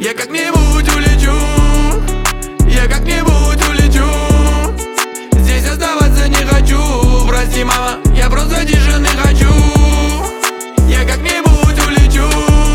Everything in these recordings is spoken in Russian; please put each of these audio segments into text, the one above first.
Я как-нибудь улечу, я как-нибудь улечу. Здесь оставаться не хочу. Прости, мама, я просто тишины хочу. Я как-нибудь улечу,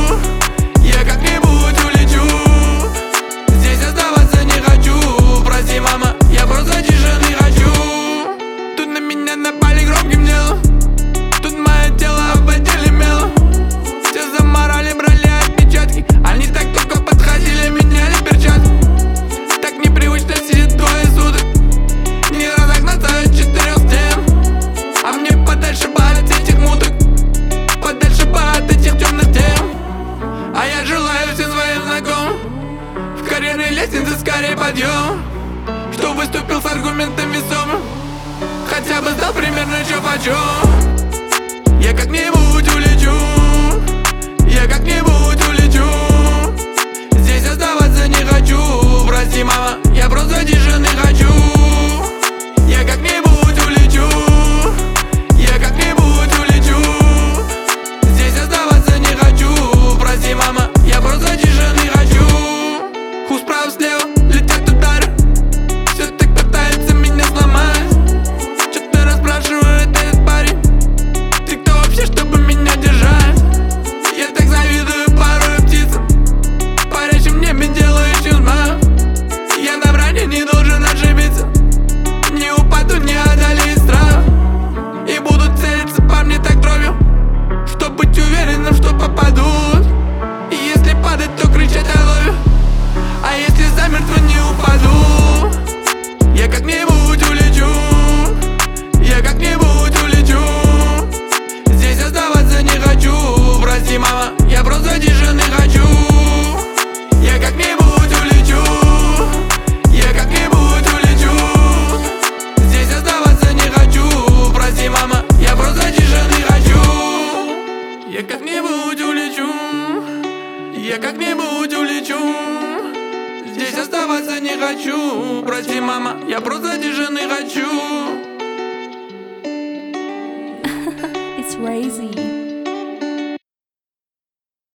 я как-нибудь улечу. Здесь оставаться не хочу. Прости, мама, я просто тишины хочу. Тут на меня напали громким делом. Тут мое тело обделимело. Все заморали, брали отпечатки. Они так только подходили, меняли перчатки. Так непривычно сидит двое суток. Не разогнаться от 4 стен. А мне подальше бы от этих муток, подальше бы от этих темных тем. А я желаю всем своим знакомым в карьерной лестнице скорее подъем, что выступил с аргументом весомым, хотя бы знал примерно чё почем. Я как-нибудь улечу, я как-нибудь улечу. Здесь оставаться не хочу. Прости, мама, я просто тишины хочу. Я как-нибудь улечу, я как-нибудь улечу. Здесь оставаться не хочу. Прости, мама, я просто тишины хочу. Ху справа слева летят удары. Все так пытается меня сломать. Что-то расспрашивает этот парень: ты кто вообще, чтобы меня держать? Я так завидую порой птицам, парящим в небе делающим зма. Я на брани не должен ошибиться. Не упаду, не одолею страх. И будут целиться по мне так кровью, чтоб быть уверенным, что попадут. И если падать, то кричать I love you. А если замертво, не упаду. Я как-нибудь улечу, я как-нибудь улечу. Здесь оставаться не хочу. Прости, мама, я просто тишины хочу. Я как-нибудь улечу, я как-нибудь улечу. Здесь оставаться не хочу. Прости, мама, я просто тишины хочу. Я как-нибудь улечу, я как-нибудь улечу. Здесь оставаться не хочу. Прости, мама, я просто тишины хочу. It's Razy.